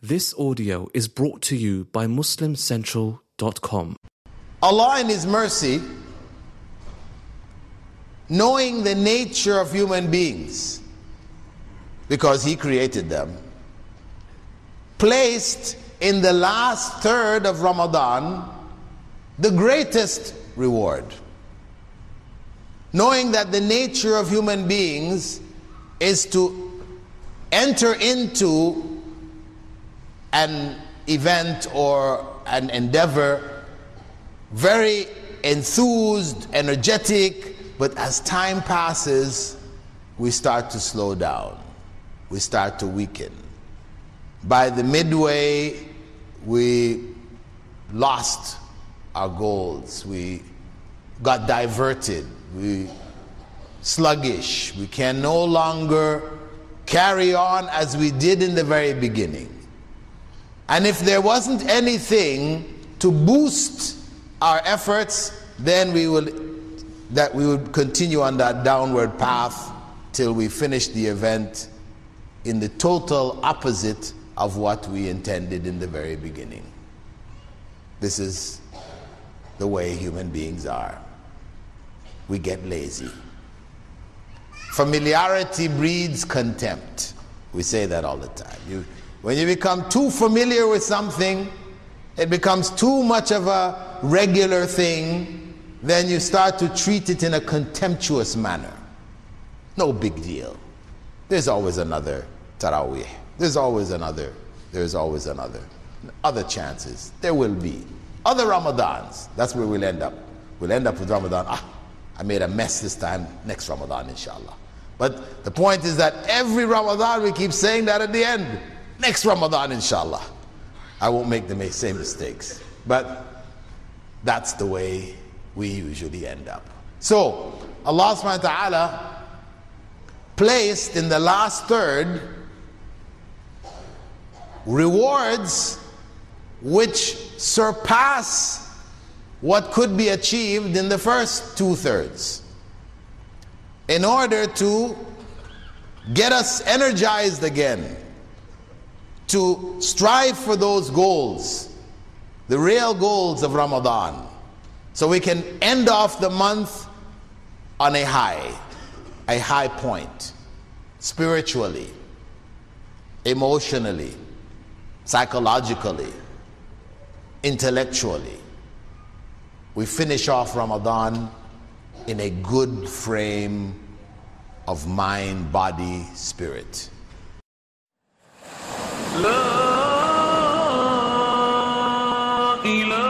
This audio is brought to you by MuslimCentral.com. Allah in His mercy, knowing the nature of human beings, because He created them, placed in the last third of Ramadan the greatest reward. Knowing that the nature of human beings is to enter into an event or an endeavor very enthused, energetic, but as time passes, we start to slow down. We start to weaken. By the midway, we lost our goals. We got diverted. We sluggish. We can no longer carry on as we did in the very beginning. And if there wasn't anything to boost our efforts, then we would continue on that downward path till we finish the event in the total opposite of what we intended in the very beginning. This is the way human beings are. We get lazy. Familiarity breeds contempt. We say that all the time. When you become too familiar with something, it becomes too much of a regular thing, then you start to treat it in a contemptuous manner. No big deal. There's always another Taraweeh. There's always another. Other chances. There will be. Other Ramadans. That's where we'll end up. We'll end up with Ramadan. I made a mess this time. Next Ramadan, inshallah. But the point is that every Ramadan we keep saying that at the end. Next Ramadan, inshallah. I won't make the same mistakes. But that's the way we usually end up. So, Allah subhanahu wa ta'ala placed in the last third rewards which surpass what could be achieved in the first 2/3, in order to get us energized again, to strive for those goals, the real goals of Ramadan, so we can end off the month on a high point, spiritually, emotionally, psychologically, intellectually. We finish off Ramadan in a good frame of mind, body, spirit. La ilaha